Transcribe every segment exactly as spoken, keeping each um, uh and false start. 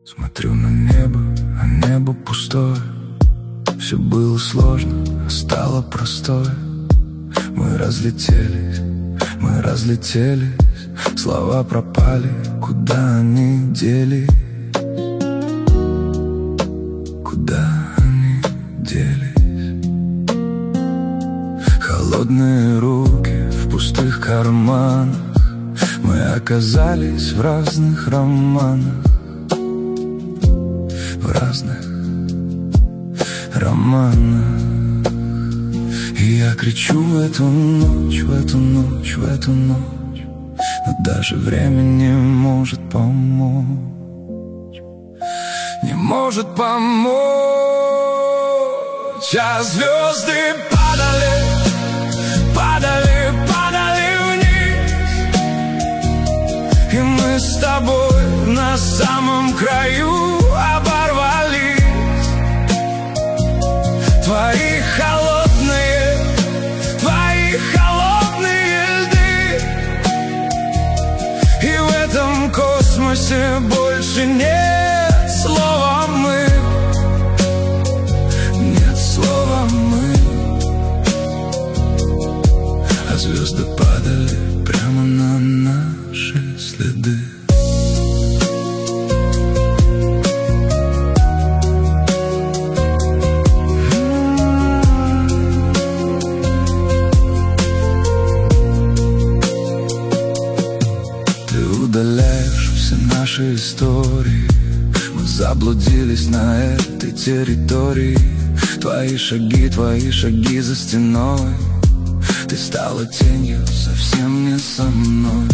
Смотрю на небо, а небо пустое. Все было сложно, а стало простое. Мы разлетелись, мы разлетелись. Слова пропали, куда они делись? Куда они делись? Холодные руки в пустых карманах. Мы оказались в разных романах. В разных романах. И я кричу в эту ночь, в эту ночь, в эту ночь. Но даже время не может помочь. Не может помочь. А звезды падали, падали, падали вниз. И мы с тобой на самом краю оборвались. Твои холодные, твои холодные льды. И в этом космосе больше нет слова «мы». Нет слова «мы». А звезды падали прямо на наши следы. Удаляешь все наши истории. Мы заблудились на этой территории. Твои шаги, твои шаги за стеной. Ты стала тенью, совсем не со мной.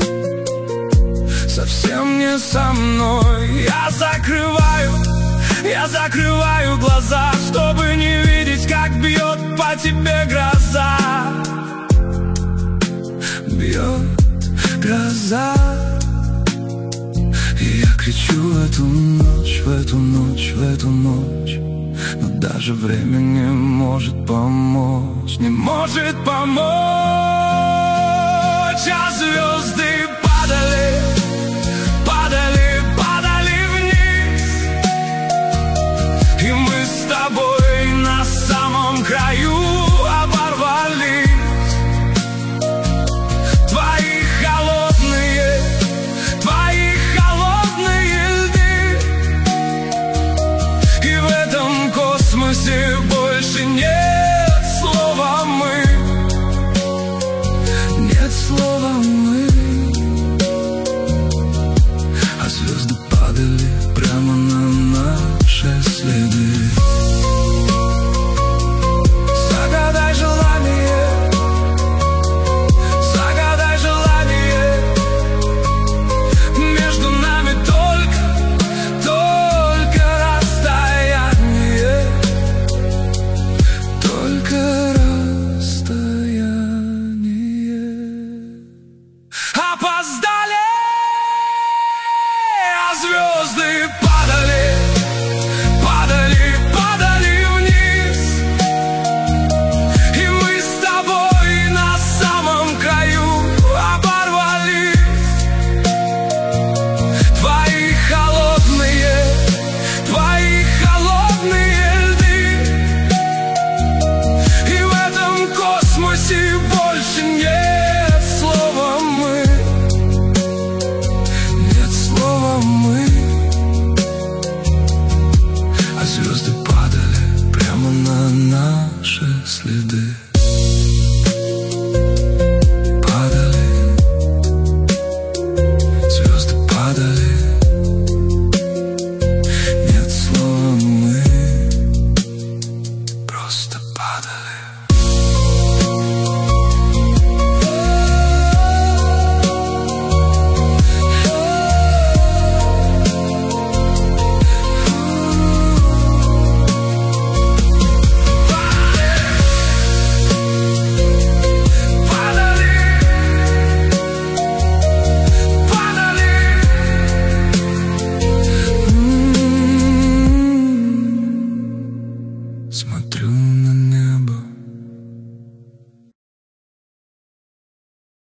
Совсем не со мной. Я закрываю, я закрываю глаза, чтобы не видеть, как бьет по тебе гроза. Бьет гроза. И я кричу в эту ночь, в эту ночь, в эту ночь. Но даже время не может помочь. Не может помочь. А звезды